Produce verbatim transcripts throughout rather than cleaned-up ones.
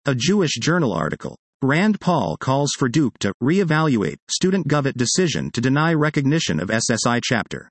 A Jewish Journal article. Rand Paul calls for Duke to re-evaluate student Government decision to deny recognition of S S I chapter.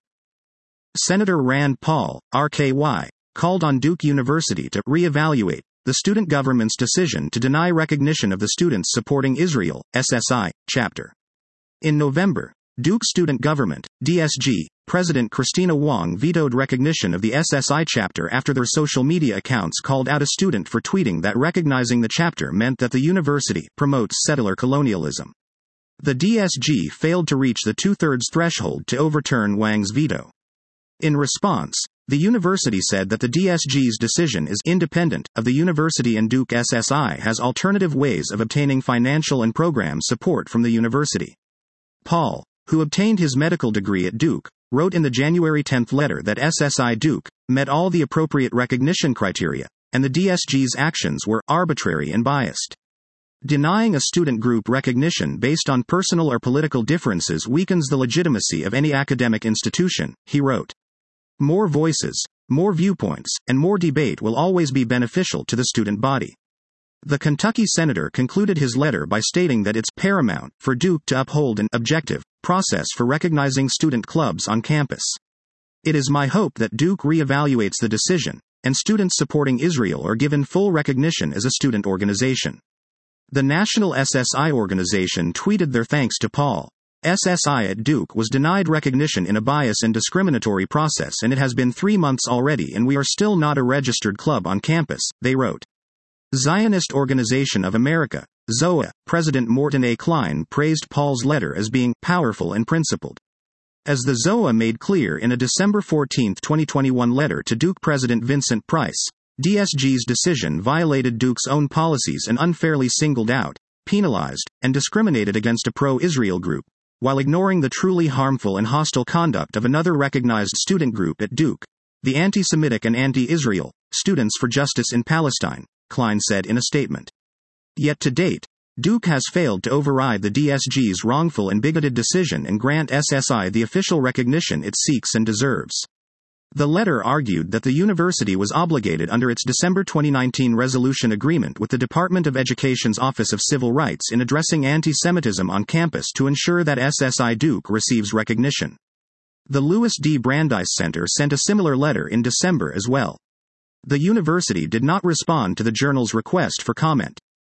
Senator Rand Paul, R K Y, called on Duke University to re-evaluate the student government's decision to deny recognition of the students supporting Israel, S S I, chapter. In November, Duke Student Government, D S G, President Christina Wong vetoed recognition of the S S I chapter after their social media accounts called out a student for tweeting that recognizing the chapter meant that the university promotes settler colonialism. The D S G failed to reach the two-thirds threshold to overturn Wang's veto. In response, the university said that the D S G's decision is independent of the university and Duke S S I has alternative ways of obtaining financial and program support from the university. Paul, who obtained his medical degree at Duke, wrote in the January tenth letter that S S I Duke met all the appropriate recognition criteria, and the D S G's actions were arbitrary and biased. Denying a student group recognition based on personal or political differences weakens the legitimacy of any academic institution, he wrote. More voices, more viewpoints, and more debate will always be beneficial to the student body. The Kentucky senator concluded his letter by stating that it's paramount for Duke to uphold an objective process for recognizing student clubs on campus. It is my hope that Duke reevaluates the decision, and students supporting Israel are given full recognition as a student organization. The National S S I organization tweeted their thanks to Paul. S S I at Duke was denied recognition in a bias and discriminatory process, and it has been three months already and we are still not a registered club on campus, they wrote. Zionist Organization of America, Z O A, President Morton A. Klein praised Paul's letter as being powerful and principled. As the Z O A made clear in a December fourteenth twenty twenty-one letter to Duke President Vincent Price, D S G's decision violated Duke's own policies and unfairly singled out, penalized, and discriminated against a pro-Israel group, while ignoring the truly harmful and hostile conduct of another recognized student group at Duke, the anti-Semitic and anti-Israel Students for Justice in Palestine, Klein said in a statement. Yet to date, Duke has failed to override the D S G's wrongful and bigoted decision and grant S S I the official recognition it seeks and deserves. The letter argued that the university was obligated under its December twenty nineteen resolution agreement with the Department of Education's Office of Civil Rights in addressing anti-Semitism on campus to ensure that S S I Duke receives recognition. The Louis D. Brandeis Center sent a similar letter in December as well. The university did not respond to the journal's request for comment.